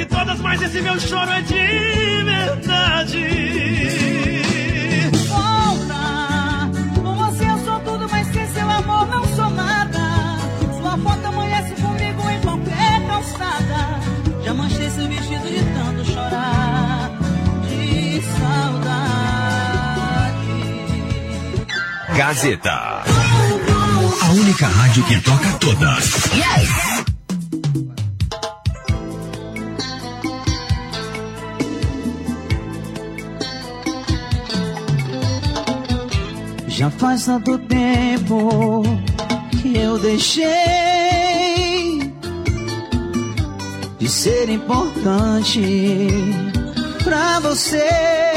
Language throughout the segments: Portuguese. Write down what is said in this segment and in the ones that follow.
todas, mas esse meu choro é de verdade. Volta, com você eu sou tudo, mas sem seu amor não sou nada. Sua foto amanhece comigo em qualquer calçada. Já manchei seu vestido de tanto chorar de saudade. Gazeta, a única rádio que toca todas. Yes! Já faz tanto tempo que eu deixei de ser importante pra você.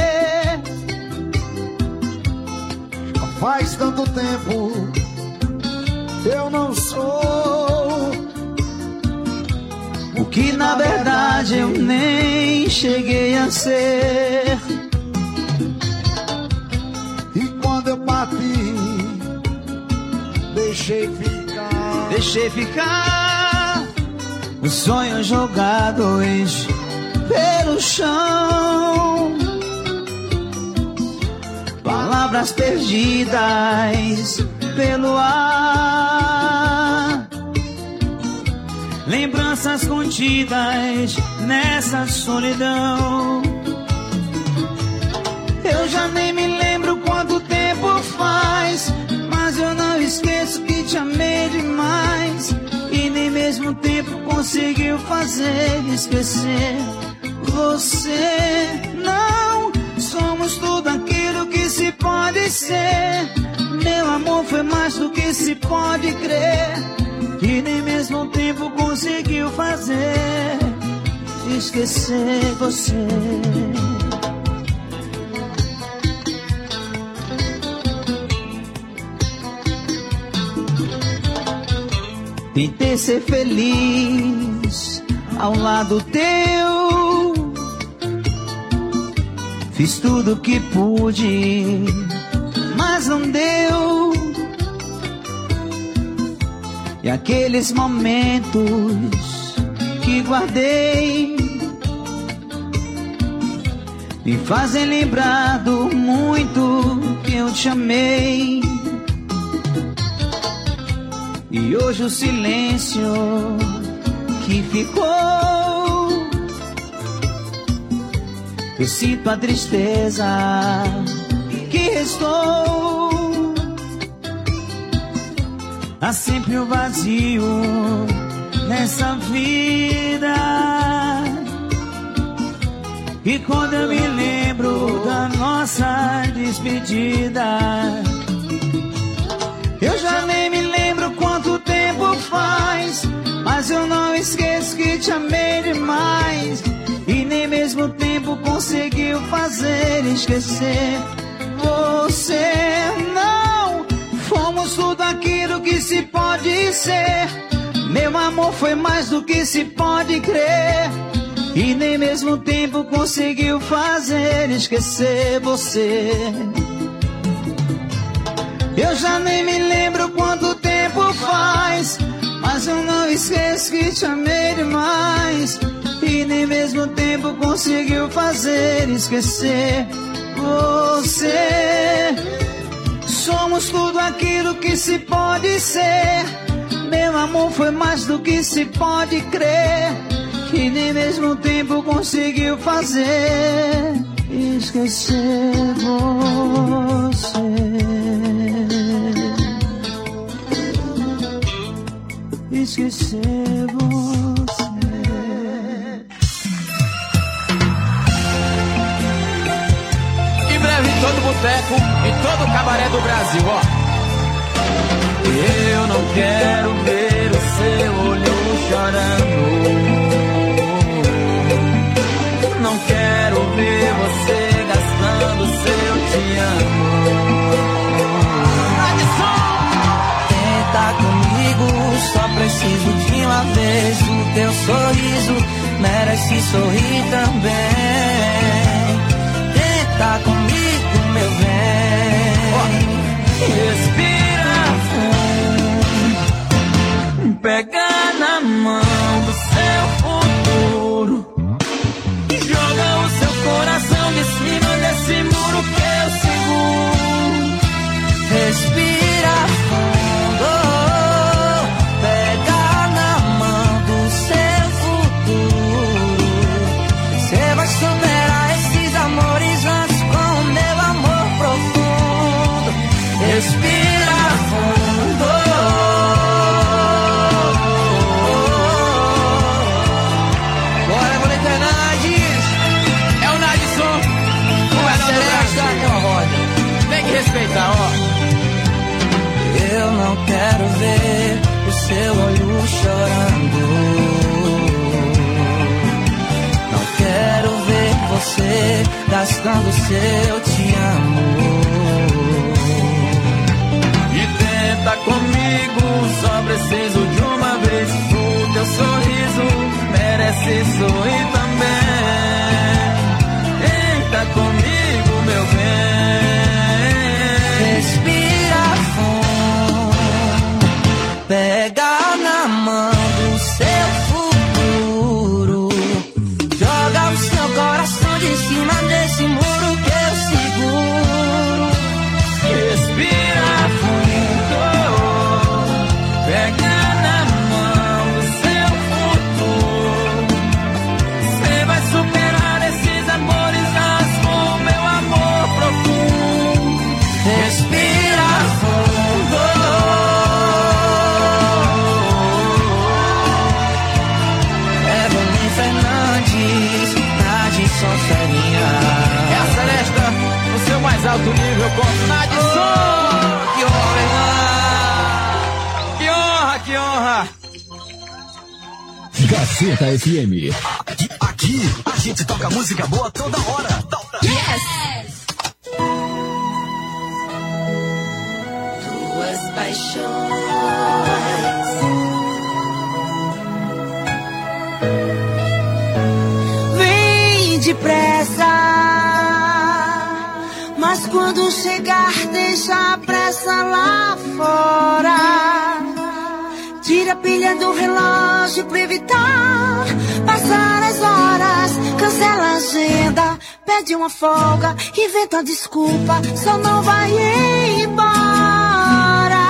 Já faz tanto tempo eu não sou o que na verdade eu nem cheguei a ser. Eu parti, deixei ficar os sonhos jogados pelo chão, palavras perdidas pelo ar, lembranças contidas nessa solidão. Eu já nem me lembro quanto tempo faz, mas eu não esqueço que te amei demais. E nem mesmo tempo conseguiu fazer esquecer você. Não somos tudo aquilo que se pode ser. Meu amor foi mais do que se pode crer. E nem mesmo tempo conseguiu fazer esquecer você. Tentei ser feliz ao lado teu, fiz tudo que pude, mas não deu. E aqueles momentos que guardei me fazem lembrar do muito que eu te amei. E hoje o silêncio que ficou, eu sinto a tristeza que restou. Há sempre um vazio nessa vida, e quando eu me lembro da nossa despedida, eu já nem me lembro quanto tempo faz, mas eu não esqueço que te amei demais. E nem mesmo tempo conseguiu fazer esquecer você. Não fomos tudo aquilo que se pode ser. Meu amor foi mais do que se pode crer. E nem mesmo tempo conseguiu fazer esquecer você. Eu já nem me lembro quanto tempo faz, mas eu não esqueço que te amei demais. E nem mesmo tempo conseguiu fazer esquecer você. Somos tudo aquilo que se pode ser. Meu amor foi mais do que se pode crer. E nem mesmo tempo conseguiu fazer esquecer você. Esquecer você. Em breve em todo boteco, em todo cabaré do Brasil, ó. Eu não quero ver o seu olho chorando. Não quero ver você gastando seu te amo. Tenta comigo, só preciso de uma vez. O teu sorriso merece sorrir também. Tenta comigo, meu bem. Respira fundo. Pega na mão do seu futuro. gastando seu te amo. E tenta comigo, só preciso de uma vez. O teu sorriso merece sorrir também. Tenta comigo, meu bem. Respira fundo, pega na mão do seu futuro. Joga o seu coração de cima desse muro que eu seguro. Respira fundo, pega na mão do seu futuro. Você vai superar esses amores, com o meu amor profundo. Respira fundo. Evelyn Fernandes, Nadson Ferinha. É a Celesta no seu mais alto nível com Nadson. Que honra! Que honra, que honra. Gazeta FM. Aqui a gente toca música boa toda hora. Yes! Duas paixões. Vem depressa, mas quando chegar deixa a pressa lá fora. Tira a pilha do relógio pra evitar passar as horas. Cancela a agenda, pede uma folga, inventa desculpa, só não vai embora.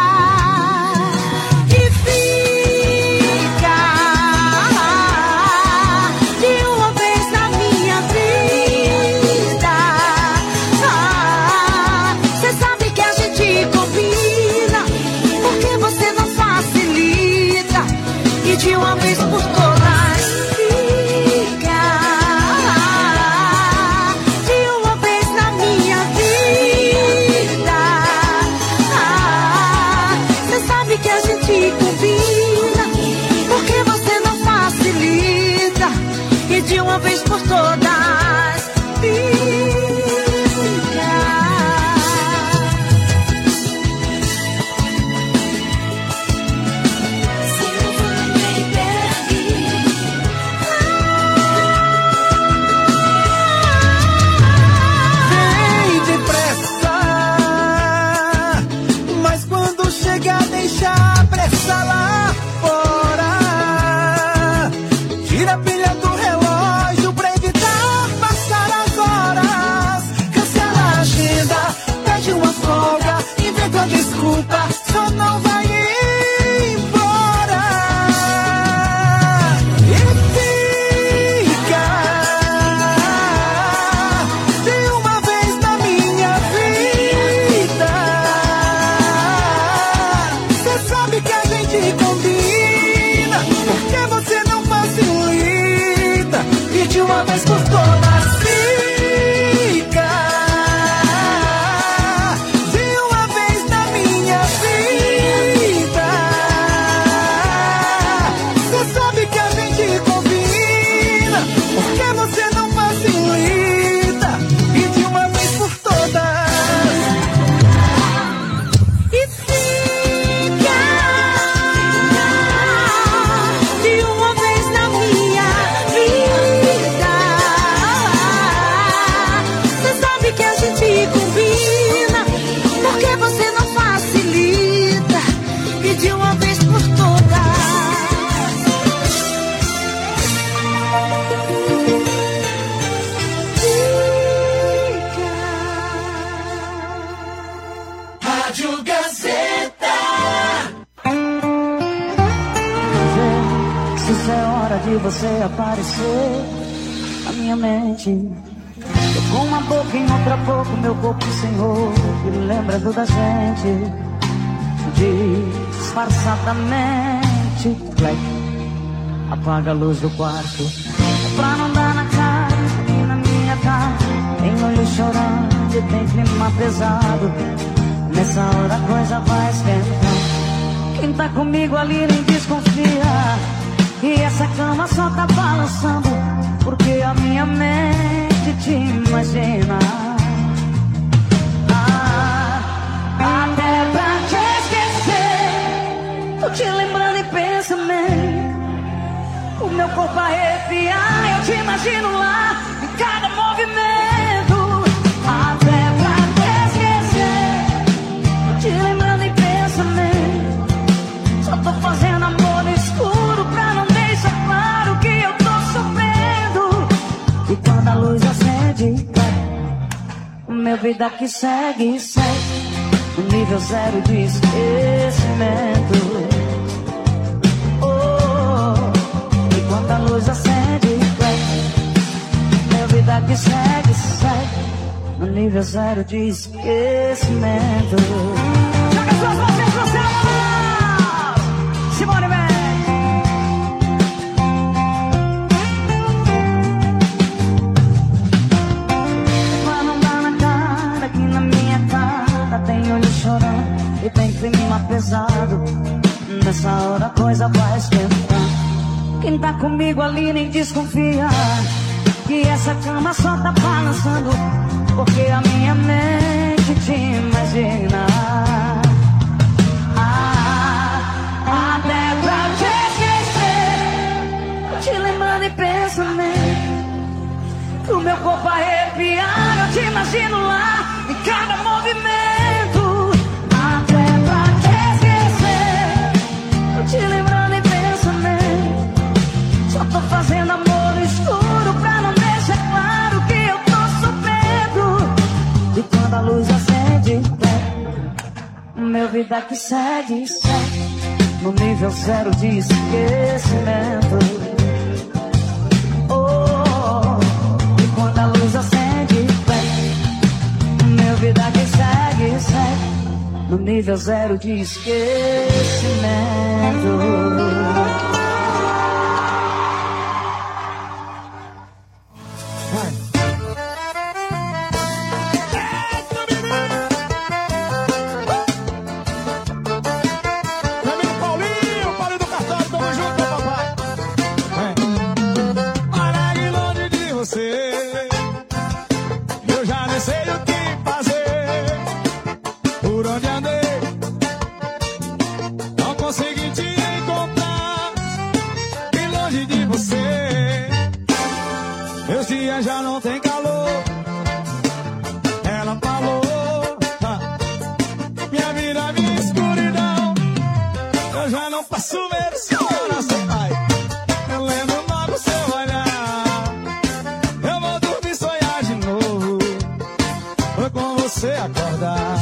E fica de uma vez na minha vida. Cê sabe que a gente combina, porque você não facilita. E de uma vez por todas de uma vez por todas, fica. Silver baby. Vem depressa, mas quando chegar deixa a pressa lá fora. Tira a pilha do relógio pra evitar passar as horas. Cancela a agenda, pede uma folga, inventa uma desculpa, só não vai embora. E fica de uma vez na minha vida. Cê sabe que a gente combina, porque você não facilita. E de uma vez por todas fica. De uma vez na minha vida. Cê sabe que a gente combina, porque você não facilita. E de uma vez por todas. E fica de uma vez na minha vida. Você sabe que a gente combina, porque você não facilita. E de uma vez por todas. Rádio Gazeta. Se isso é hora de você aparecer na minha mente. Tô com uma boca em outra boca, meu corpo sem roupa, e lembrando da gente disfarçadamente. Black, apaga a luz do quarto, é pra não dar na cara e na minha cara. Tem olho chorando e tem clima pesado. Nessa hora a coisa vai esquentar. Quem tá comigo ali nem desconfia. E essa cama só tá balançando, porque a minha mente mente te imagina. Até pra te esquecer, tô te lembrando em pensamento. O meu corpo arrepia, eu te imagino lá em cada movimento. Até pra te esquecer, tô te lembrando em pensamento. Só tô fazendo amor no escuro pra não deixar claro que eu tô sofrendo. E quando a luz acende, minha vida que segue, segue no nível zero de esquecimento. E quando a luz acende, minha vida que segue, segue no nível zero de esquecimento. Joga suas mãos pro céu, Simone Mendes. Tem olho chorando e tem clima pesado. Nessa hora a coisa vai esquentar. Quem tá comigo ali nem desconfia que essa cama só tá balançando, porque a minha mente te imagina. Até pra te esquecer, te lembrando em pensamento. O meu corpo arrepiar, eu te imagino lá em cada movimento. Te lembrando em pensamento. Só tô fazendo amor no escuro pra não deixar claro que eu tô sofrendo. E quando a luz acende, meu vida que segue, segue no nível zero de esquecimento. E quando a luz acende, meu vida que segue, segue no nível zero de esquecimento. Meu amigo Paulinho, Paulinho do cartório, tamo junto, meu papai. Olha que longe de você, eu já nem sei o que fazer. Por onde andei, não consegui te encontrar. E longe de você, meus dias já não tem calor. Ela falou, minha vida, minha escuridão. Eu já não posso ver o seu coração, pai. Eu lembro logo seu olhar. Eu vou dormir e sonhar de novo. Foi com você acordar.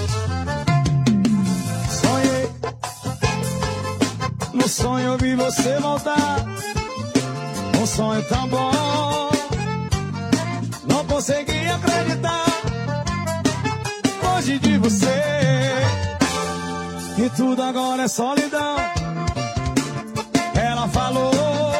No sonho eu vi você voltar, um sonho tão bom, não consegui acreditar. Longe de você, e tudo agora é solidão. Ela falou,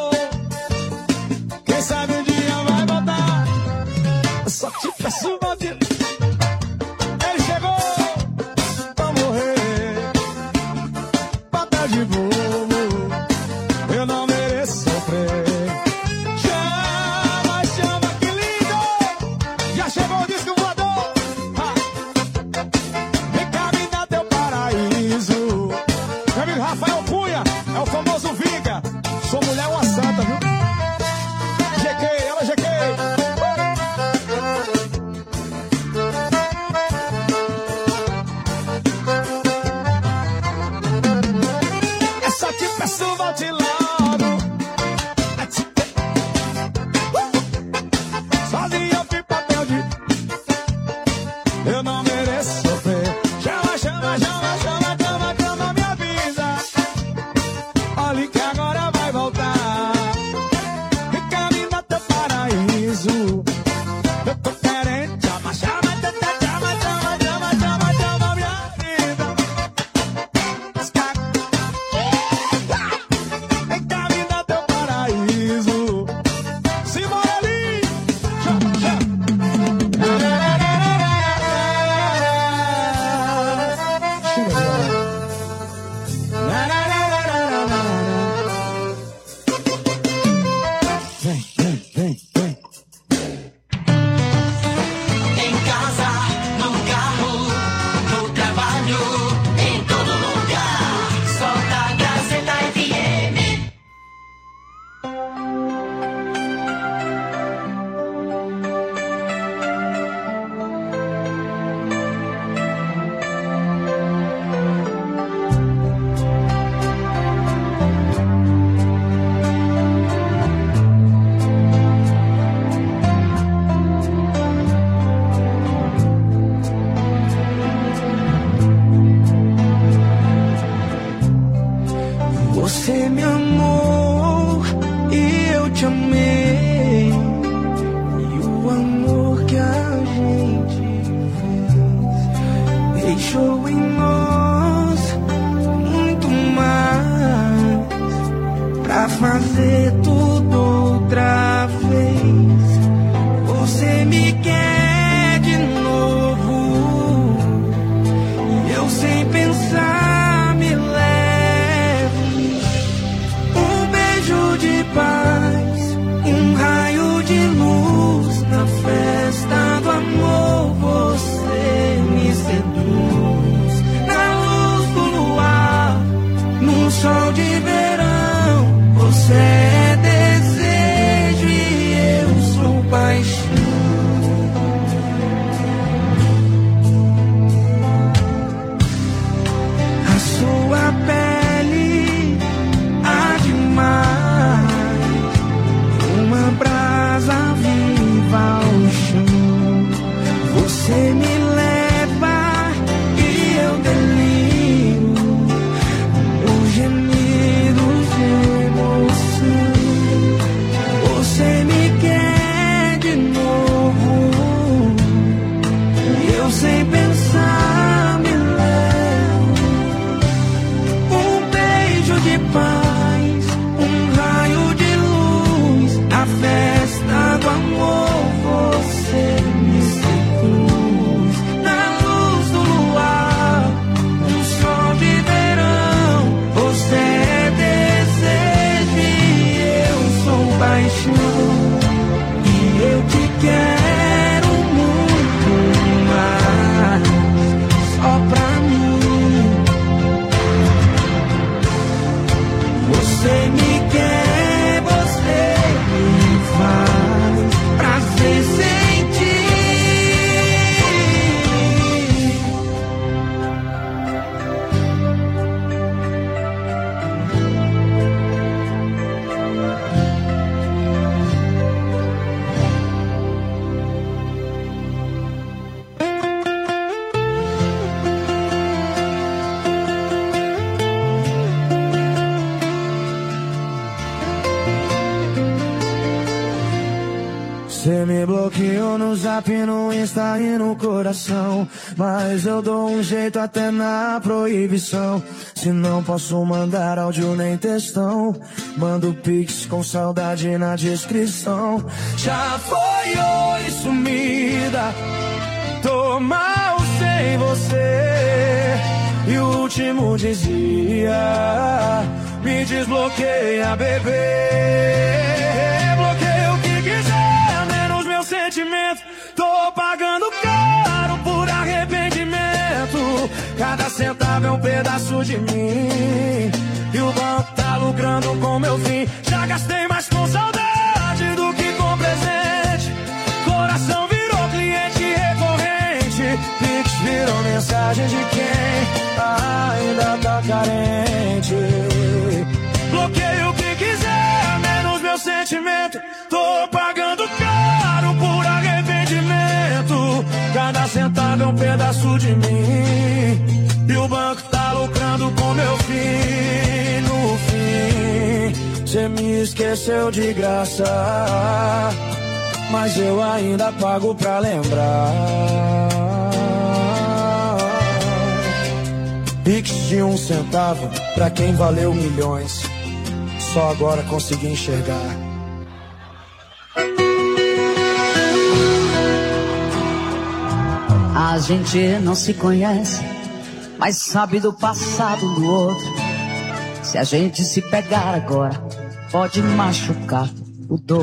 quem sabe um dia vai voltar. Eu só te peço volte. Ele chegou pra morrer, pra tá de boa. Eu não mereço sofrer. Chama, chama, que lindo! Já chegou o disco voador. Vem cá, me dá teu paraíso. Meu amigo Rafael Cunha é o famoso Vinga. Sua mulher é uma santa, viu? GK, ela GK. É só te peço, volte lá. Eu não mereço sofrer. Chama, chama, chama, chama, chama, chama, me avisa. Olha que agora vai voltar. Você me amou e eu te amei, e o amor que a gente fez deixou em nós muito mais pra fazer tudo outra vez. Você me quer de novo e eu sem pensar me levo. Um beijo de paz, um raio de luz na festa do amor. Você me seduz na luz do luar, no sol de verão. Você é desejo e eu sou paixão. A sua pele arde mais, uma brasa viva ao chão. Você me leva e eu deliro, os gemidos de emoção. Você me quer de novo e eu sem pensar me levo. Um beijo de paz, um raio de luz, a festa do amor. Você me seduz na luz do luar, um sol de verão. Você é desejo e eu sou paixão, e eu te quero muito mais, só pra mim. Você me quer, você me faz prazer sentir. Você me bloqueou no Zap, no Insta e no coração, mas eu dou um jeito até na proibição. Se não posso mandar áudio nem textão, mando pix com saudade na descrição. Já foi oi sumida, tô mal sem você, e o último dizia: me desbloqueia, bebê. Bloqueia o que quiser, menos meu sentimento. Tô pagando caro por arrependimento. Cada centavo é um pedaço de mim, e o banco tá lucrando com meu fim. Já gastei mais com saudade do que com presente. Coração virou cliente recorrente, Pix virou mensagem de quem ainda tá carente. Bloqueio o que quiser, menos meu sentimento. Tô pagando caro por arrependimento. Cada centavo é um pedaço de mim, e o banco tá lucrando com meu fim. No fim, cê me esqueceu de graça, mas eu ainda pago pra lembrar. Pix de 1 centavo pra quem valeu milhões, só agora consegui enxergar. A gente não se conhece, mas sabe do passado do outro. Se a gente se pegar agora, pode machucar o dobro.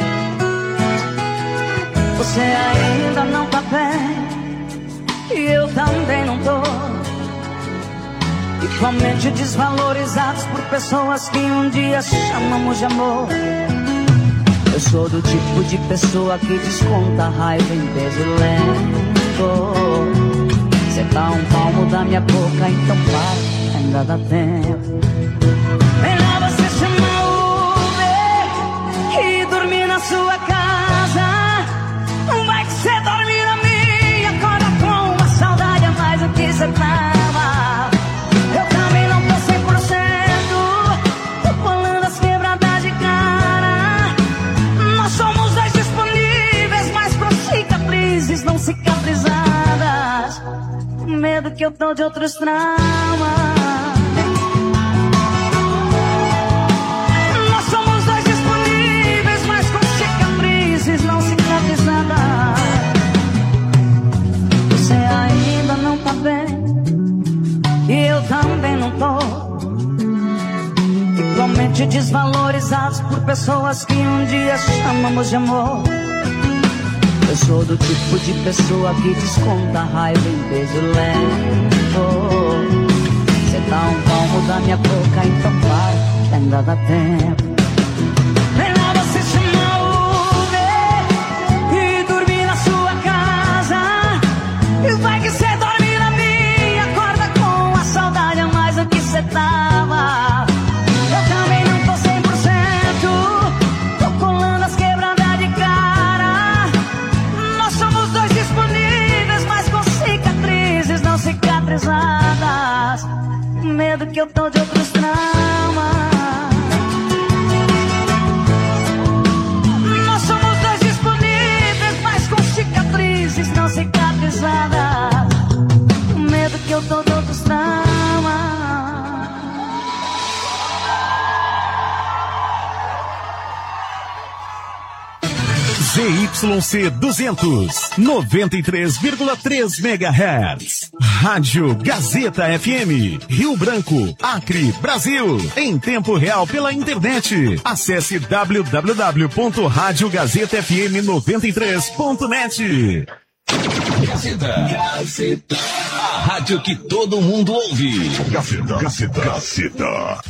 Você ainda não tá bem, e eu também não tô. Igualmente desvalorizados por pessoas que um dia chamamos de amor. Eu sou do tipo de pessoa que desconta a raiva em beijo lento. Cê tá um palmo da minha boca, então para, ainda dá tempo. Melhor você chamar o Uber e dormir na sua casa. Não vai que cê dorme na minha, acorda com uma saudade a mais do que cê tava. Eu também não tô 100%, tô de outros traumas. Nós somos dois disponíveis, mas com cicatrizes não cicatrizadas. Você ainda não tá bem e eu também não tô. Igualmente desvalorizados por pessoas que um dia chamamos de amor. Eu sou do tipo de pessoa que desconta a raiva em beijo lento. Cê tá um palmo da minha boca, então vai, que ainda dá tempo. Melhor você chamar o Uber e dormir na sua casa. E vai que cê dorme na minha, acorda com a saudade a mais do que cê tava. Eu também não tô 100%, tô colando as quebradas de cara. Nós somos dois disponíveis, mas com cicatrizes não cicatrizadas. Medo que eu tô de outros traumas. Nós somos dois disponíveis, mas com cicatrizes não cicatrizadas. Medo que eu tô de outros traumas. ZYC 200, 93,3 MHz. Rádio Gazeta FM, Rio Branco, Acre, Brasil. Em tempo real pela internet. Acesse www.radiogazetafm93.net. Gazeta. A rádio que todo mundo ouve. Gazeta.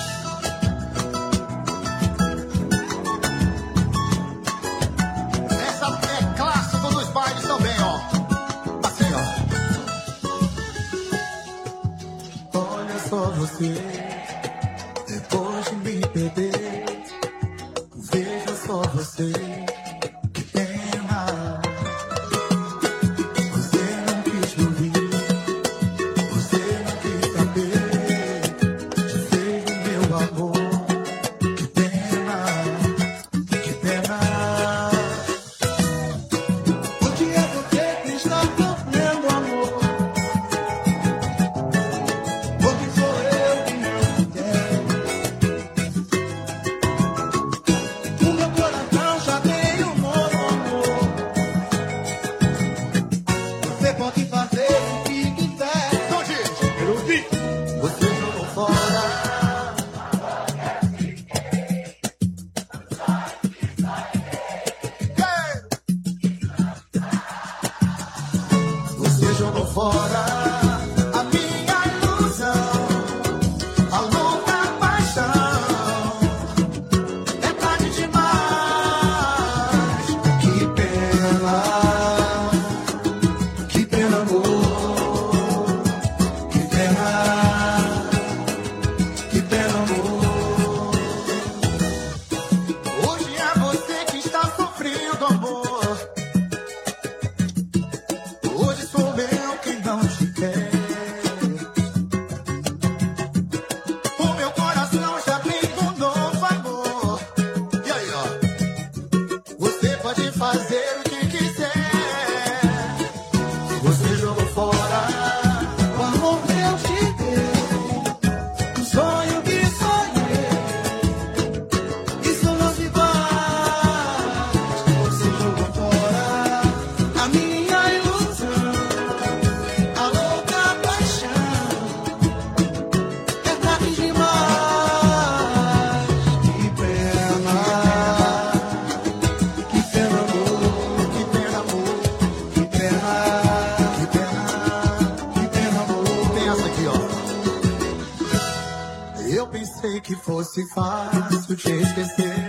Você, depois de me perder, veja só você, que pena. Você não quis me ouvir, você não quis saber, desfez o meu amor, que pena, que pena. Porque é você que está sofrendo amor. Que fosse fácil te esquecer.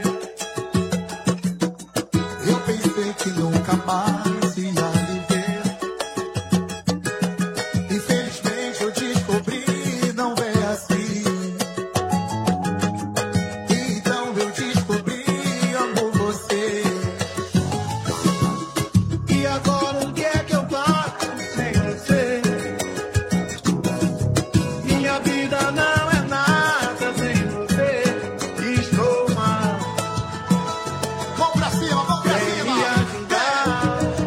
Eu pensei que nunca mais ia lhe ver. Infelizmente eu descobri, não é assim. Então eu descobri, amo você. E agora o que é que eu faço sem você? Minha vida não é nada sem você. Estou mal. Vamos pra cima, vem me ajudar.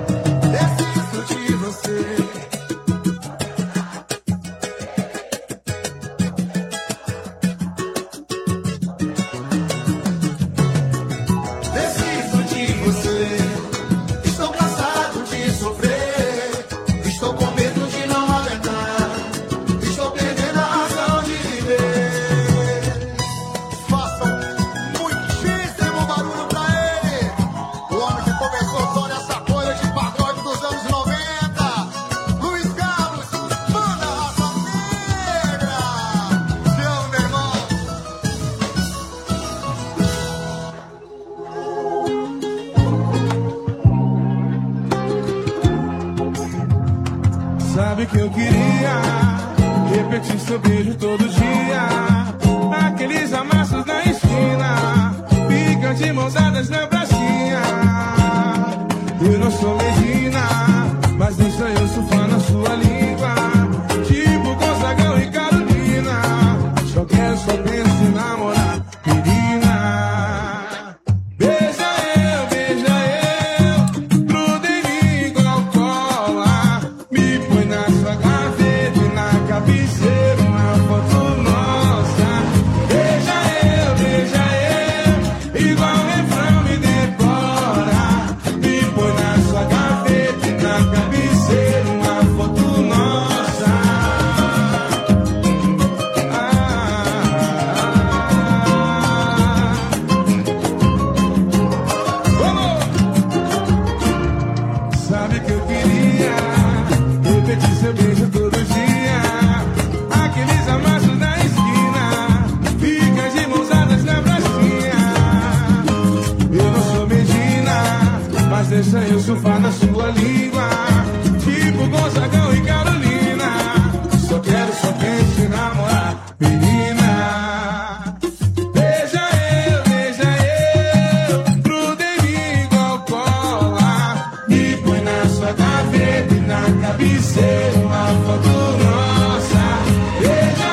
que eu queria repetir seu beijo todo dia. Aqueles amassos na esquina, ficam de mãos dadas na pracinha. Eu não sou Medina, mas deixa eu surfar na sua língua, tipo Gonzagão e Carolina. Só penso em namorar, menina. Beija eu, gruda em mim igual cola. Me põe na sua gaveta e na cabeceira uma foto nossa. Beija eu, igual refrão me decora. Me põe na sua gaveta e na cabeceira uma foto nossa. Sabe que eu queria repetir seu beijo todo dia. Aqueles amassos na esquina, fica de mãos dadas na pracinha. Eu não sou Medina, mas deixa eu surfar na sua língua, tipo Gonzagão e Carolina. Só penso em namorar, menina. Beija eu, gruda em mim igual cola. Me põe na sua gaveta e na cabeceira uma foto nossa. Beija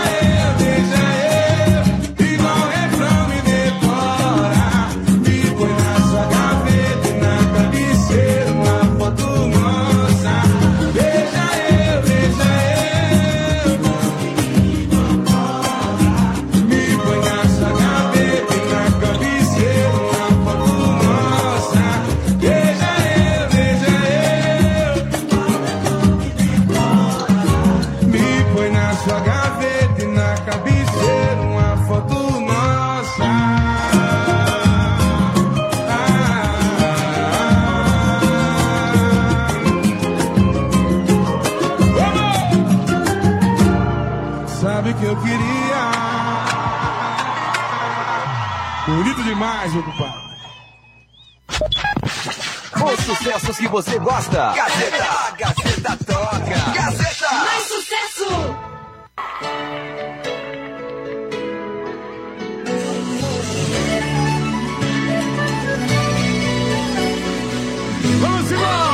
eu, igual refrão me decora. Me põe na sua gaveta e na cabeceira uma foto nossa. Beija eu, me põe na sua gaveta e na cabeceira uma foto nossa. Beija eu, me põe na sua gaveta e na cabeceira uma foto nossa. Sabe que eu queria. Bonito demais, meu compadre. Os sucessos que você gosta. Gazeta toca. Gazeta. Mais sucesso! Vamos embora!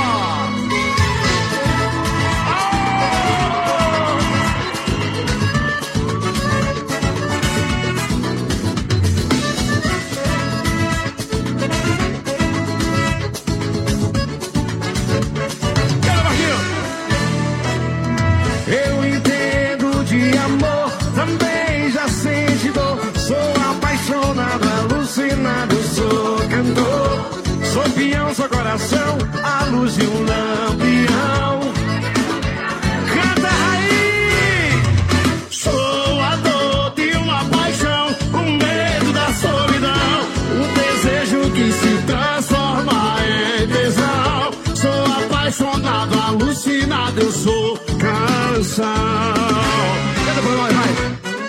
Eu entendo de amor, também já senti dor. Sou apaixonado, alucinado, sou cantor. Sou peão, sou coração, a luz de um lampião. Canta aí! Sou a dor de uma paixão, o medo da solidão, o desejo que se transforma em tesão. Sou apaixonado, alucinado, eu sou canção. Canta pra nós, vai!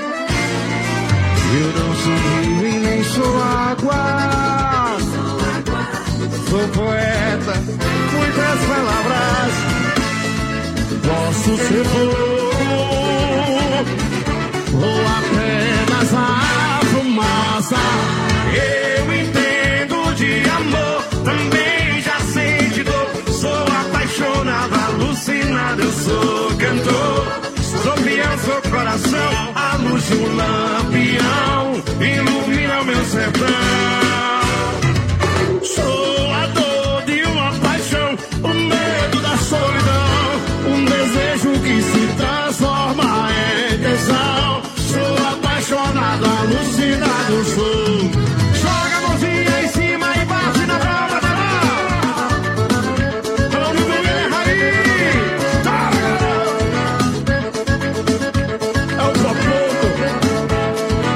Eu não sou rio e nem sou água, sou poeta, muitas palavras. Posso ser fogo ou apenas a fumaça. Eu entendo de amor, também já senti dor. Sou apaixonado, alucinado, eu sou cantor. Sou peão, sou coração, a luz de um lampião ilumina o meu sertão. Sou a dor de uma paixão, o medo da solidão, um desejo que se transforma em tesão. Sou apaixonado, alucinado, sou. Joga a mãozinha em cima e bate na palma da mão. Vamos ver aí. É o papo.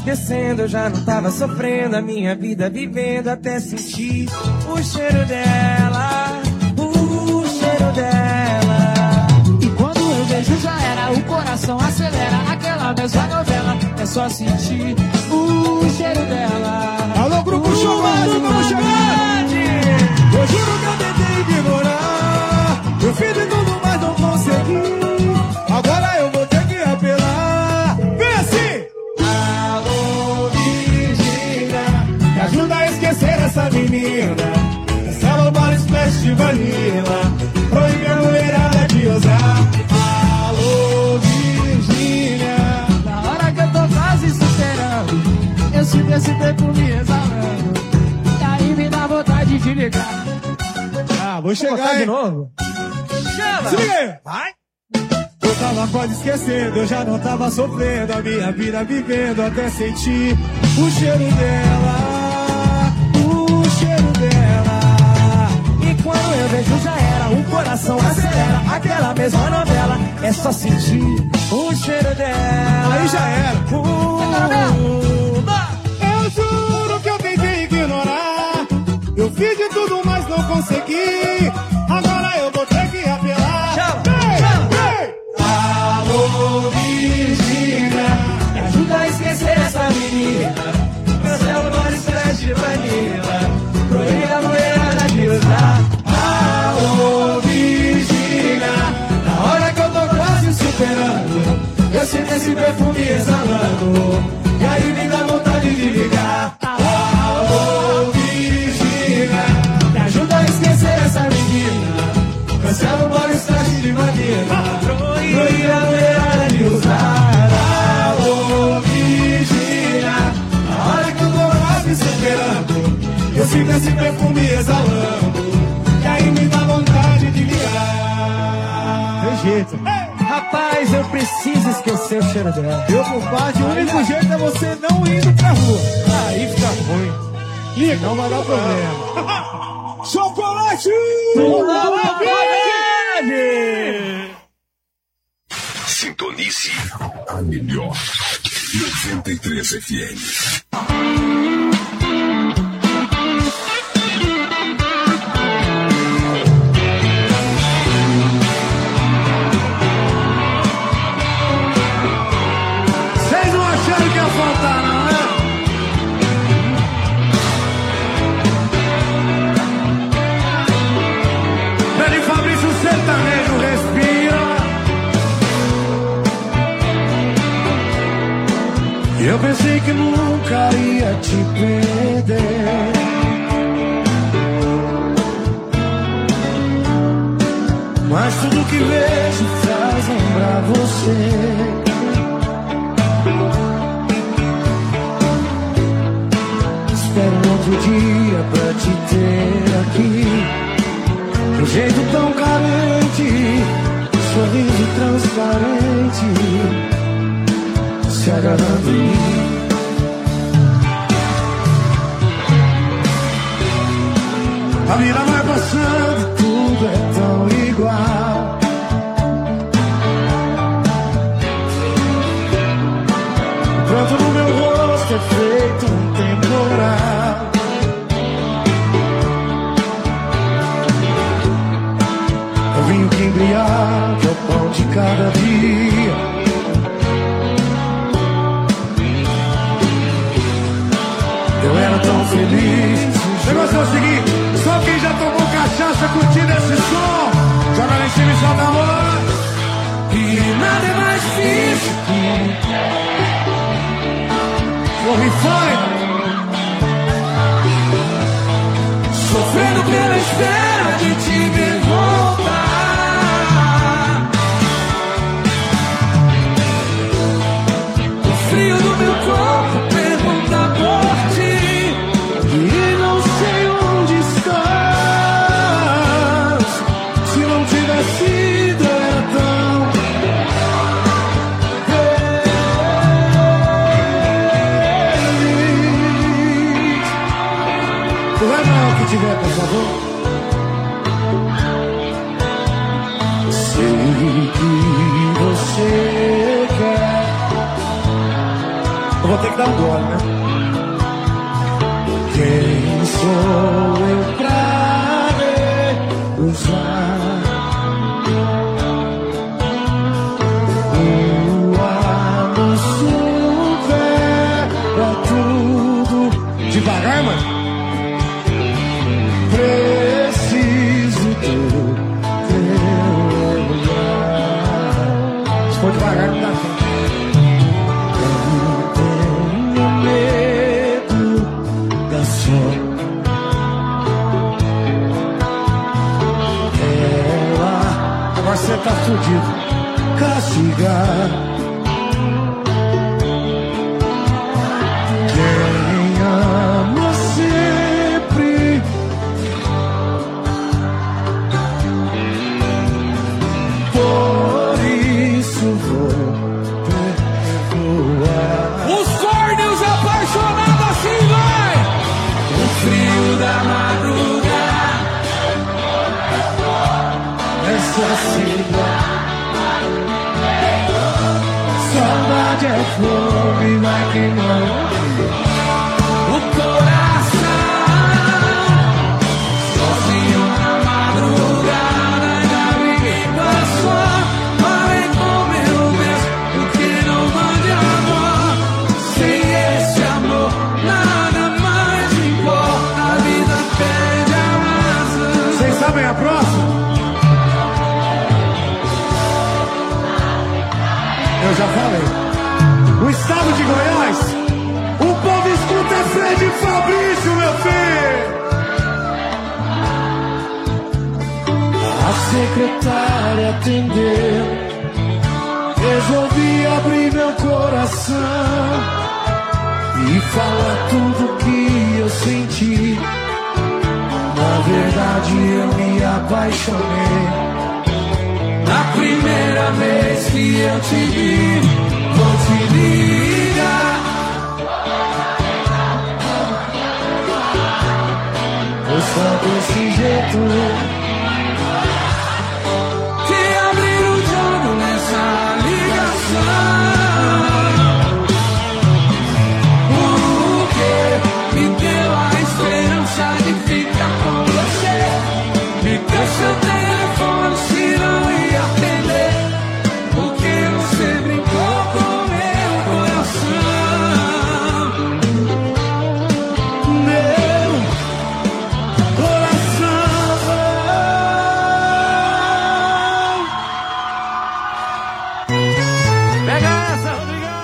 esquecendo, eu já não tava sofrendo a minha vida vivendo até sentir o cheiro dela, o cheiro dela. E quando eu vejo já era, o coração acelera, aquela mesma novela, é só sentir o cheiro dela. Alô, grupo Chumado, vamos chegar! Eu juro que eu tentei ignorar, eu fiz de tudo, mas não consegui. Agora eu vou ter que apelar. Vem assim! Alô, Virgínia, me ajuda a esquecer essa menina. Essa loba splash de vanilla, proíbe a mulherada de usar. Alô, Virgínia, Na hora que eu tô quase superando, eu sinto esse tempo me exalando, e aí me dá vontade de ligar. ah, vou chegar de novo? Chama! Se liga aí! Vai! Eu tava quase esquecendo, eu já não tava sofrendo a minha vida vivendo até sentir o cheiro dela, o cheiro dela. E quando eu vejo já era, o coração acelera, aquela mesma novela, é só sentir o cheiro dela. Aí já era. Eu juro que eu tentei ignorar, eu fiz de tudo, mas não consegui. Agora eu vou ter que apelar. Chama, Vem, chama. vem. Alô, Virgínia, Me ajuda a esquecer essa menina, cancela o nome splash de vanilla, proíbe a mulherada de usar. alô, Virgínia, Na hora que eu tô quase superando, eu sinto esse perfume exalando, e aí me dá vontade de ligar. alô, Virgínia, Me ajuda a esquecer essa menina, cancela o nome splash de vanilla, proíbe a mulherada de usar. alô, Virgínia, Na hora que eu tô quase superando, eu sinto esse perfume exalando, e aí me dá vontade de ligar. Tem jeito. rapaz, eu preciso esquecer o cheiro dela. Meu compadre, o único jeito é você não indo pra rua. Aí fica ruim. Liga, não vai dar problema. Chocolate! Sintonize a melhor 93 FM. Vocês não acharam que ia faltar, não, né? Pede Fabrício Sertanejo, respira. Eu pensei que nunca ia te perder, mas tudo que vejo faz lembrar você. Espero um outro dia pra te ter aqui, de um jeito tão carente, sorriso transparente, se agarrando em mim. A vida vai passando, tudo é tão igual. O pranto no meu rosto é feito um temporal. Eu vinho que embriaga, é o pão de cada dia. Eu era tão feliz. O negócio é o seguinte: só quem já tomou cachaça curtindo esse som, joga lá em cima e solta a voz. E nada é mais difícil que corre fora, sofrendo pela espera de te ver voltar. O frio do meu corpo pergunta por ti, e não sei onde estás. Se não tivesse ido era tão feliz. Vai mal que tiver, por favor. Sei que você quer Eu vou ter que dar um gole, né? Quem sou eu pra usar o anúncio pra tudo? Devagar, mano. Preciso do teu olhar. Se for devagar, não dá tempo. Agora você tá fudido. Castigar quem ama sempre. Por isso vou perdoar. Os córneos apaixonados assim vai. O frio da madrugada. Essa cidade, saudade é fogo e vai queimando o coração. Sozinho na madrugada, ainda briguei com a sua. Falei comigo mesmo, porque não mande amor. Sem esse amor, nada mais importa. A vida perde a razão. Vocês sabem a próxima? Eu já falei. O estado de Goiás, o povo escuta Fred Fabrício, meu filho. A secretária atendeu. Resolvi abrir meu coração e falar tudo que eu senti. Na verdade eu me apaixonei. Na primeira vez que eu te vi, vou te ligar. Eu só desse jeito que abrir o jogo nessa ligação. Porque me deu a esperança de ficar com você. Me deu seu telefone, se não ia atender. Porque você brincou com meu coração. meu coração. Pega essa, Rodrigão!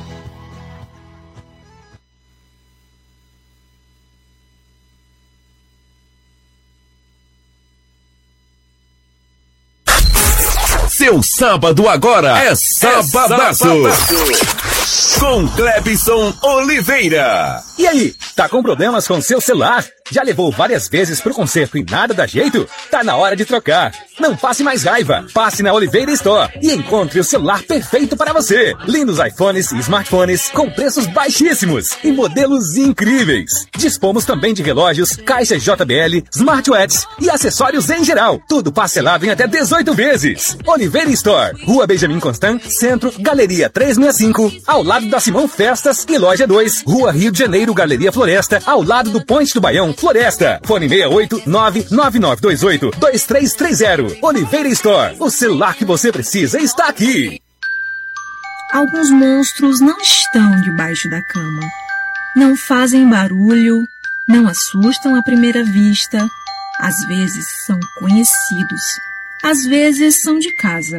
Seu sábado agora é sabadaço. Com Clebson Oliveira. E aí, tá com problemas com seu celular? Já levou várias vezes pro conserto e nada dá jeito? Tá na hora de trocar. Não passe mais raiva. Passe na Oliveira Store e encontre o celular perfeito para você. Lindos iPhones e smartphones com preços baixíssimos e modelos incríveis. Dispomos também de relógios, caixas JBL, smartwatches e acessórios em geral. Tudo parcelado em até 18 vezes. Oliveira Store, Rua Benjamin Constant, Centro, Galeria 365, ao lado da Simão Festas e Loja 2, Rua Rio de Janeiro, Galeria Floresta, ao lado do Ponte do Baião, Floresta. Fone 68999282330. Oliveira Store, o celular que você precisa está aqui. Alguns monstros não estão debaixo da cama. Não fazem barulho, não assustam à primeira vista. Às vezes são conhecidos, às vezes são de casa.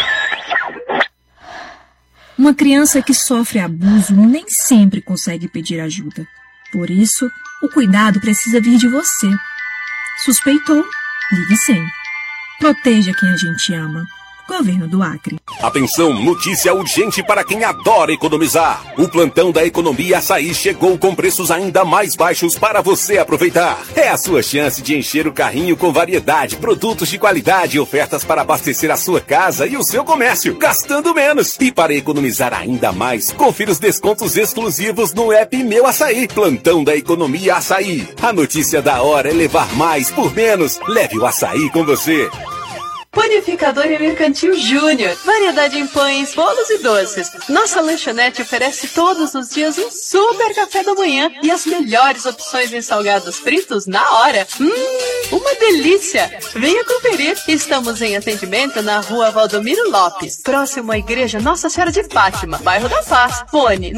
Uma criança que sofre abuso nem sempre consegue pedir ajuda. Por isso, o cuidado precisa vir de você. Suspeitou? Ligue 100. Proteja quem a gente ama. Governo do Acre. Atenção, notícia urgente para quem adora economizar. O plantão da Economia Açaí chegou com preços ainda mais baixos para você aproveitar. É a sua chance de encher o carrinho com variedade, produtos de qualidade e ofertas para abastecer a sua casa e o seu comércio, gastando menos. E para economizar ainda mais, confira os descontos exclusivos no app Meu Açaí. Plantão da Economia Açaí. A notícia da hora é levar mais por menos. Leve o açaí com você. Panificadora e Mercantil Júnior. Variedade em pães, bolos e doces. Nossa lanchonete oferece todos os dias um super café da manhã e as melhores opções em salgados fritos na hora. Uma delícia! Venha conferir. Estamos em atendimento na Rua Valdomiro Lopes, próximo à Igreja Nossa Senhora de Fátima, bairro da Paz. Fone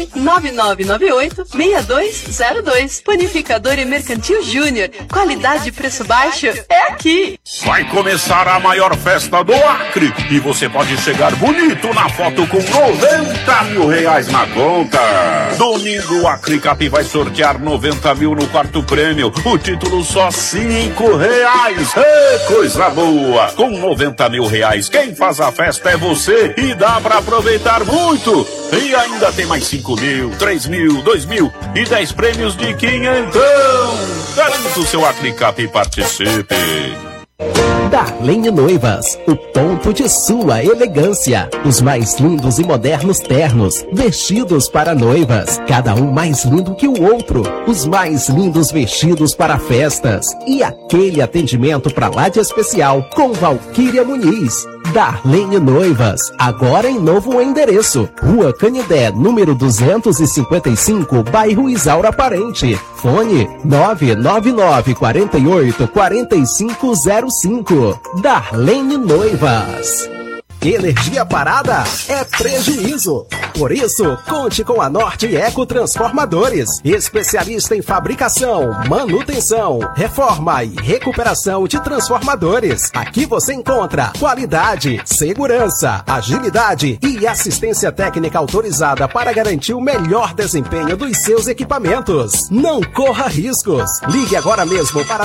99998-6202. Panificadora e Mercantil Júnior. Qualidade e preço baixo é aqui. Vai começar a maior festa do Acre e você pode chegar bonito na foto com 90 mil reais na conta. Domingo o Acre Cap vai sortear 90 mil no quarto prêmio. O título só R$5. Coisa boa! Com 90 mil reais, quem faz a festa é você e dá pra aproveitar muito. E ainda tem mais 5 mil, 3 mil, 2 mil e 10 prêmios de 500. Garanta o seu Acre Cap e participe. Darlene Noivas, o ponto de sua elegância. Os mais lindos e modernos ternos, vestidos para noivas, cada um mais lindo que o outro. Os mais lindos vestidos para festas e aquele atendimento para lá de especial com Valquíria Muniz. Darlene Noivas, agora em novo endereço. Rua Canidé, número 255, bairro Isaura Parente. Fone 999-48-4505. Darlene Noivas. Energia parada é prejuízo. Por isso, conte com a Norte Eco Transformadores, especialista em fabricação, manutenção, reforma e recuperação de transformadores. Aqui você encontra qualidade, segurança, agilidade e assistência técnica autorizada para garantir o melhor desempenho dos seus equipamentos. Não corra riscos. Ligue agora mesmo para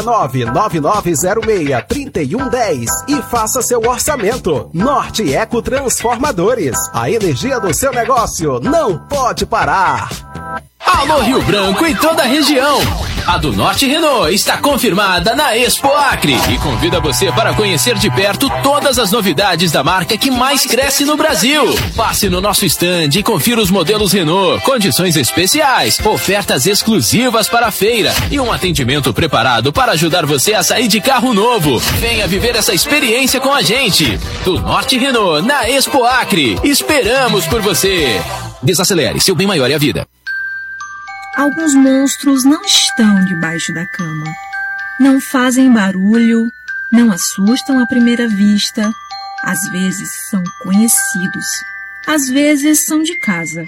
99906-3110 e faça seu orçamento. Norte Eco Transformadores. A energia do seu negócio não pode parar. Alô Rio Branco e toda a região. A do Norte Renault está confirmada na Expo Acre e convida você para conhecer de perto todas as novidades da marca que mais cresce no Brasil. Passe no nosso stand e confira os modelos Renault, condições especiais, ofertas exclusivas para a feira e um atendimento preparado para ajudar você a sair de carro novo. Venha viver essa experiência com a gente. Do Norte Renault na Expo Acre. Esperamos por você. Desacelere, seu bem maior é a vida. Alguns monstros não estão debaixo da cama. Não fazem barulho, não assustam à primeira vista. Às vezes são conhecidos. Às vezes são de casa.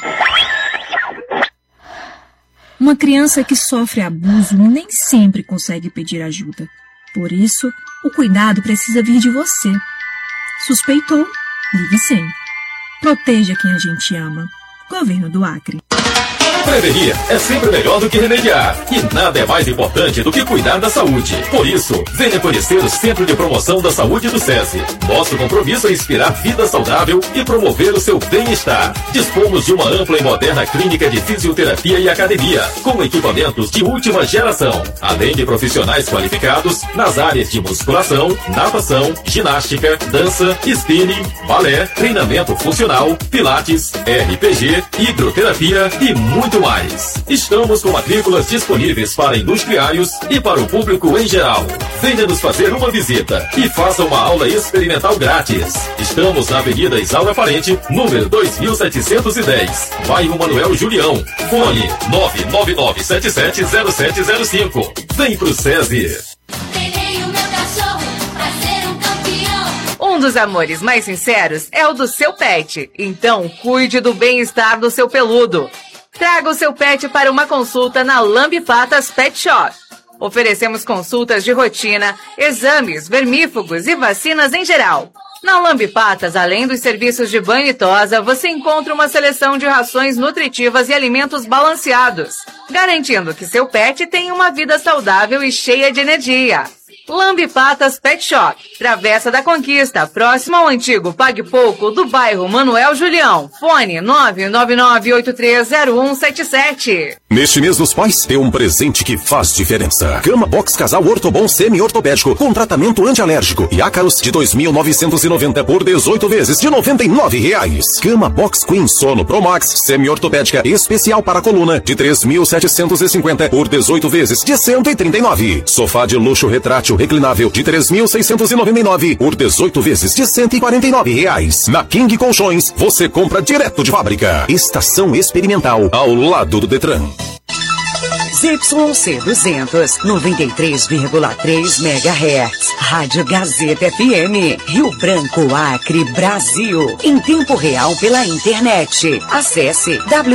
Uma criança que sofre abuso nem sempre consegue pedir ajuda. Por isso, o cuidado precisa vir de você. Suspeitou? Ligue 100. Proteja quem a gente ama. Governo do Acre. Prevenir é sempre melhor do que remediar. E nada é mais importante do que cuidar da saúde. Por isso, venha conhecer o Centro de Promoção da Saúde do SESI. Nosso compromisso é inspirar vida saudável e promover o seu bem-estar. Dispomos de uma ampla e moderna clínica de fisioterapia e academia, com equipamentos de última geração, além de profissionais qualificados nas áreas de musculação, natação, ginástica, dança, spinning, balé, treinamento funcional, pilates, RPG, hidroterapia e muito mais. Estamos com matrículas disponíveis para industriários e para o público em geral. Venha nos fazer uma visita e faça uma aula experimental grátis. Estamos na Avenida Isaura Parente, número 2710, bairro Manuel Julião. Fone 999770705. Vem pro SESI. Um dos amores mais sinceros é o do seu pet. Então, cuide do bem-estar do seu peludo. Traga o seu pet para uma consulta na Lambipatas Pet Shop. Oferecemos consultas de rotina, exames, vermífugos e vacinas em geral. Na Lambipatas, além dos serviços de banho e tosa, você encontra uma seleção de rações nutritivas e alimentos balanceados, garantindo que seu pet tenha uma vida saudável e cheia de energia. Lambipatas Pet Shop, Travessa da Conquista, próximo ao antigo Pague Pouco do bairro Manuel Julião. Fone 999830177. Neste mês dos pais, tem um presente que faz diferença. Cama Box Casal Ortobon Semi-Ortopédico com tratamento antialérgico e ácaros de 2.990 por 18 vezes de R$ 99. Cama Box Queen Sono Pro Max Semi-Ortopédica especial para coluna de 3.750 por 18 vezes de R$ 139. Sofá de luxo retrátil reclinável de R$3.699 por 18 vezes de R$149. Na King Colchões, você compra direto de fábrica. Estação experimental ao lado do Detran. ZYC 200, 93,3 MHz. Rádio Gazeta FM, Rio Branco, Acre, Brasil. Em tempo real pela internet. Acesse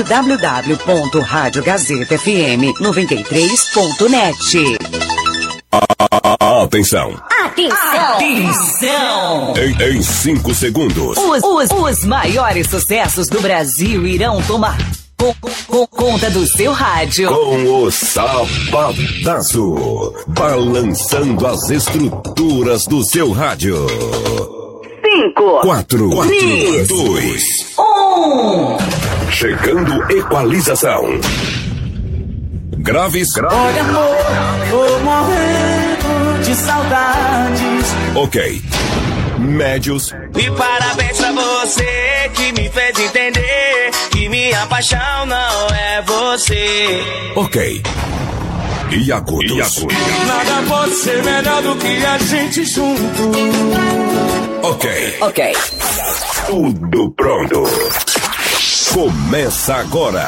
www.radiogazetafm93.net. Atenção! Atenção! Em 5 segundos. Os maiores sucessos do Brasil irão tomar conta do seu rádio. Com o Sabadaço, balançando as estruturas do seu rádio. 5, 4, 3, 2, 1. Chegando equalização. Graves. Olha, amor, tô morrendo de saudades. Ok. Médios. E parabéns pra você que me fez entender que minha paixão não é você. Ok. E agudos. Nada pode ser melhor do que a gente junto. Ok. Tudo pronto. Começa agora.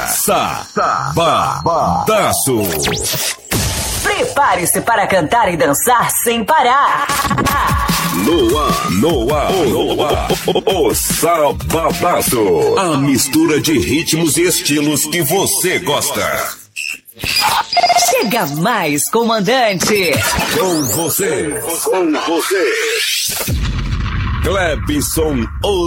Sabadaço. Prepare-se para cantar e dançar sem parar. No ar, o Sabadaço. A mistura de ritmos e estilos que você gosta. Chega mais, comandante. Com você. Clebson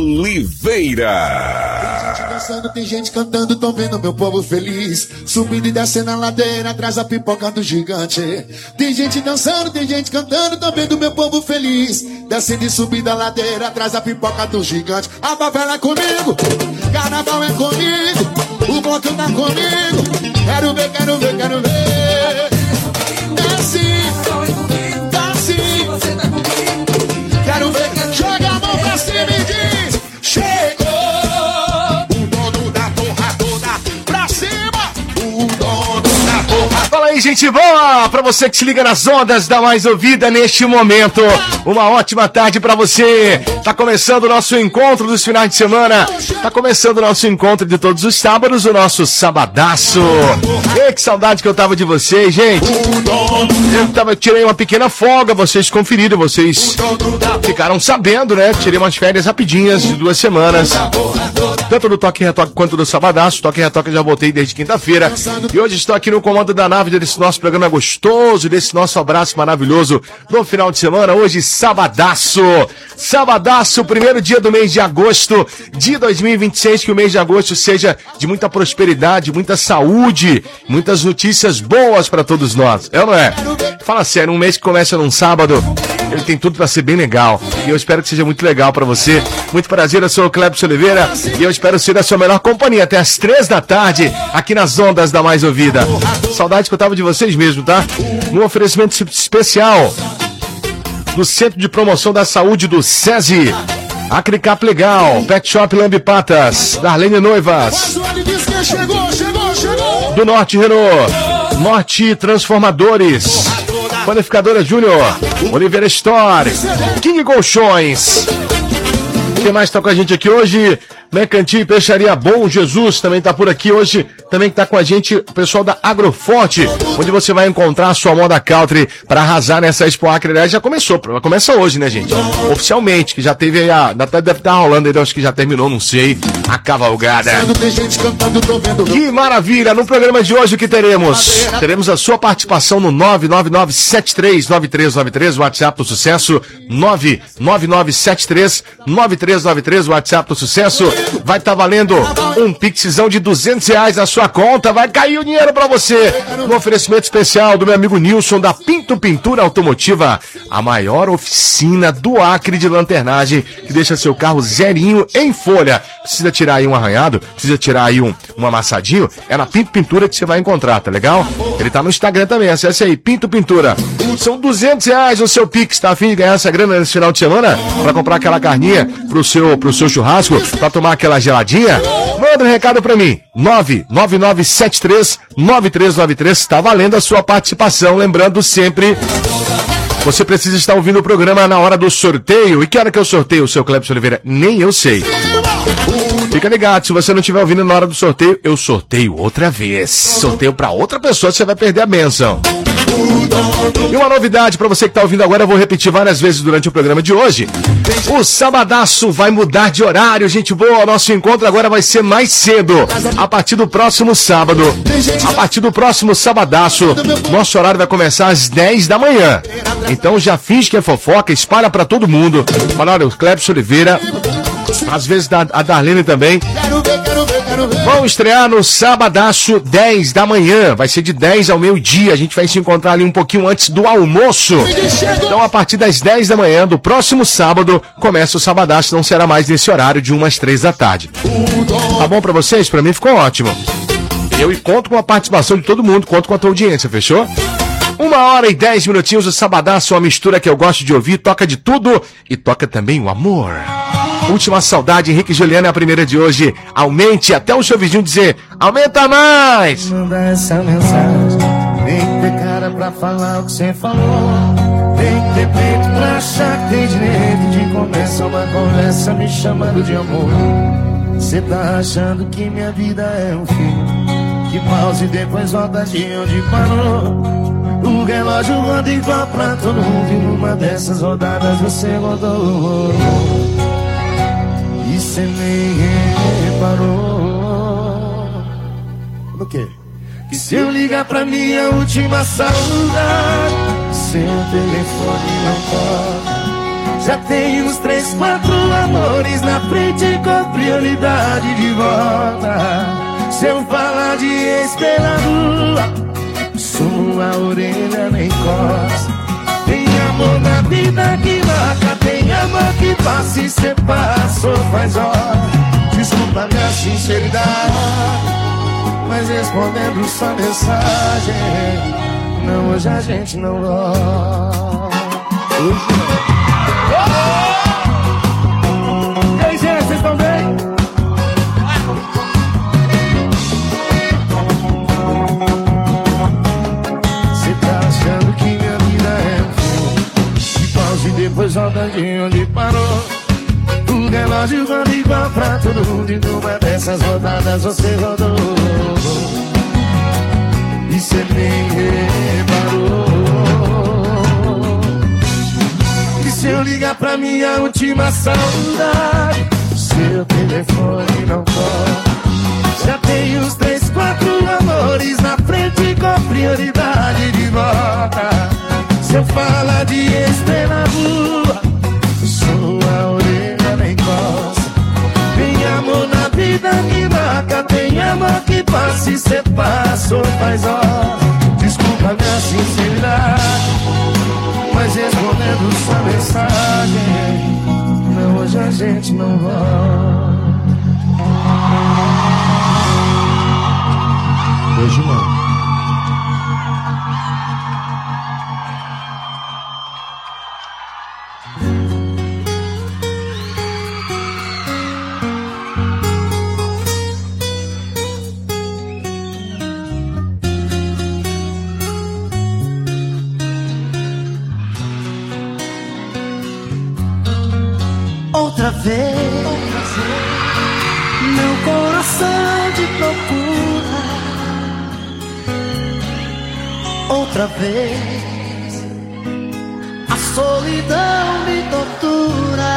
Oliveira. Dançando, tem gente cantando, tô vendo meu povo feliz. Subindo e descendo a ladeira, atrás da pipoca do gigante. Tem gente dançando, tem gente cantando, tô vendo meu povo feliz. Descendo e subindo a ladeira, atrás da pipoca do gigante. A favela é comigo, carnaval é comigo, o bloco tá comigo. Quero ver. Desce. Quero ver. Joga a mão pra cima e diz: chegou o dono da porra toda. Pra cima, o dono da porra. Fala aí, gente boa! Pra você que se liga nas ondas da mais ouvida neste momento. Uma ótima tarde pra você. Tá começando o nosso encontro dos finais de semana. Tá começando o nosso encontro de todos os sábados, o nosso Sabadaço. E que saudade que eu tava de vocês, gente. Eu tirei uma pequena folga, vocês conferiram, vocês ficaram sabendo, né? Tirei umas férias rapidinhas de 2 semanas. Tanto do Toque e Retoque quanto do Sabadaço. Toque e Retoque eu já voltei desde quinta-feira. E hoje estou aqui no comando da nave desse nosso programa gostoso, desse nosso abraço maravilhoso no final de semana. Hoje, Sabadaço. Sabadaço, primeiro dia do mês de agosto de 2026. Que o mês de agosto seja de muita prosperidade, muita saúde, muitas notícias boas para todos nós. É ou não é? Fala sério, um mês que começa num sábado, ele tem tudo para ser bem legal. E eu espero que seja muito legal para você. Muito prazer, eu sou o Clebson Oliveira e eu espero ser a sua melhor companhia até as 3 da tarde, aqui nas ondas da mais ouvida. Saudade que eu tava de vocês mesmo, tá? Um oferecimento especial do Centro de Promoção da Saúde do SESI, Acricap Legal, Pet Shop Lambipatas, Darlene Noivas, do Norte Renault, Norte Transformadores, Panificadora Júnior, Oliveira Store, King Colchões. Quem mais tá com a gente aqui hoje? Mercantil e Peixaria Bom Jesus também tá por aqui hoje. Também tá com a gente o pessoal da Agroforte, onde você vai encontrar a sua moda country para arrasar nessa Expo Acre. Aliás, já começou, começa hoje, né, gente? Oficialmente, que já teve aí até deve estar rolando aí, acho que já terminou, não sei, a cavalgada. Que maravilha! No programa de hoje o que teremos? Teremos a sua participação no 999739393, o WhatsApp do sucesso, 999739393, o WhatsApp do sucesso. Vai estar valendo um pixizão de R$200 na sua conta. Vai cair o dinheiro pra você. Um oferecimento especial do meu amigo Nilson da Pinto Pintura Automotiva, a maior oficina do Acre de lanternagem, que deixa seu carro zerinho em folha. Precisa tirar aí um arranhado, precisa tirar aí um amassadinho, é na Pinto Pintura que você vai encontrar, tá legal? Ele tá no Instagram também, acesse aí, Pinto Pintura. São R$200 o seu pix, tá a fim de ganhar essa grana nesse final de semana? Pra comprar aquela carninha pro seu churrasco, pra tomar aquela geladinha? Manda um recado pra mim, 999739393, tá valendo a sua participação, lembrando sempre Você precisa estar ouvindo o programa na hora do sorteio. E que hora que eu sorteio, seu Clébio Oliveira? Nem eu sei. Fica ligado, se você não estiver ouvindo na hora do sorteio, eu sorteio outra vez. Sorteio pra outra pessoa, você vai perder a bênção. E uma novidade pra você que tá ouvindo agora, eu vou repetir várias vezes durante o programa de hoje. O Sabadaço vai mudar de horário, gente boa. Nosso encontro agora vai ser mais cedo. A partir do próximo sábado. A partir do próximo Sabadaço, nosso horário vai começar às 10 da manhã. Então já finge que é fofoca, espalha pra todo mundo. Fala, olha, o Clébio Oliveira, às vezes a Darlene também, vão estrear no Sabadaço 10 da manhã. Vai ser de 10 ao meio-dia. A gente vai se encontrar ali um pouquinho antes do almoço. Então, a partir das 10 da manhã do próximo sábado, começa o Sabadaço. Não será mais nesse horário de 1 às 3 da tarde. Tá bom pra vocês? Pra mim ficou ótimo. Eu conto com a participação de todo mundo, conto com a tua audiência, fechou? 1 hora e 10 minutinhos, o Sabadaço, uma mistura que eu gosto de ouvir, toca de tudo e toca também o amor. Última Saudade, Henrique e Juliana é a primeira de hoje. Aumente até o seu vizinho dizer, aumenta mais! Manda essa mensagem, tem que ter cara pra falar o que você falou. Tem que ter peito pra achar que tem direito de começar uma conversa me chamando de amor. Cê tá achando que minha vida é um filme, que pausa e depois volta de onde parou. O relógio roda igual pra todo mundo, e numa dessas rodadas você rodou. E cê nem reparou. Do quê? Que se eu ligar pra minha última saudade, seu telefone não toca. Já tem uns 3, 4 amores na frente com prioridade de volta. Se eu falar de esperado, sua orelha nem coça. Tem amor na vida que marca, tem amor que passa e cê passou faz hora. Desculpa minha sinceridade, mas respondendo sua mensagem, não, hoje a gente não gosta. Hoje não. E aí, gente, vocês estão bem? Você tá achando que minha vida é um filme, que pausa e depois volta de onde parou. O relógio roda igual pra todo mundo, e numa dessas rodadas você rodou. E cê nem reparou. E se eu ligar pra minha última saudade, seu telefone não toca. Já tem uns 3, 4 amores na frente com prioridade de volta. Se eu falar de estrela rua, sua orelha nem coça. Tem amor na vida que marca, tem amor que passa e cê passou faz hora. Desculpa minha sinceridade, mas respondendo sua mensagem, não, hoje a gente não volta. Hoje não. Outra vez, meu coração te procura. Outra vez, a solidão me tortura.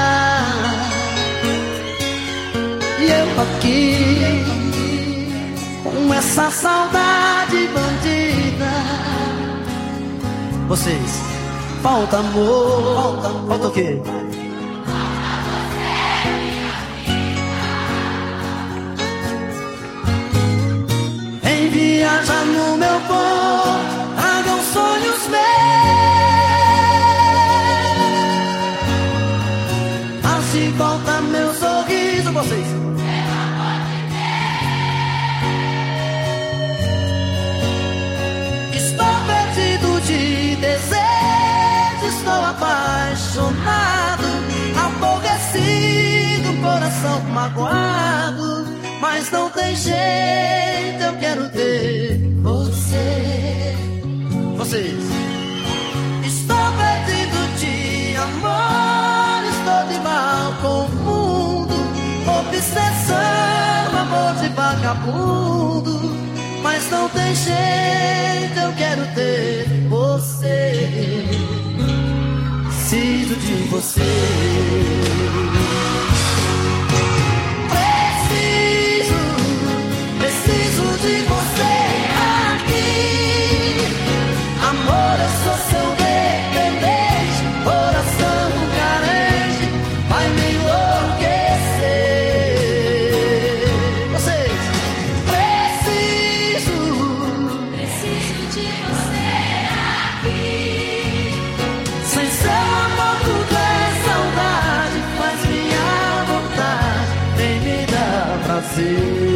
E eu aqui, com essa saudade bandida. Vocês, falta amor, falta o quê? Viaja no meu voo, tragam sonhos meus. Assim volta meu sorriso, vocês. Estou perdido de desejo, estou apaixonado, aborrecido, coração magoado. Mas não tem jeito, eu quero ter você. Vocês, estou perdido. vagabundo, mas não tem jeito, eu quero ter você. Preciso de você. Preciso de você aqui. Amor, eu sou seu dependente, coração carente, vai me enlouquecer. Vocês, preciso de você aqui. Sem seu amor tudo é saudade, faz minha vontade, vem me dar prazer.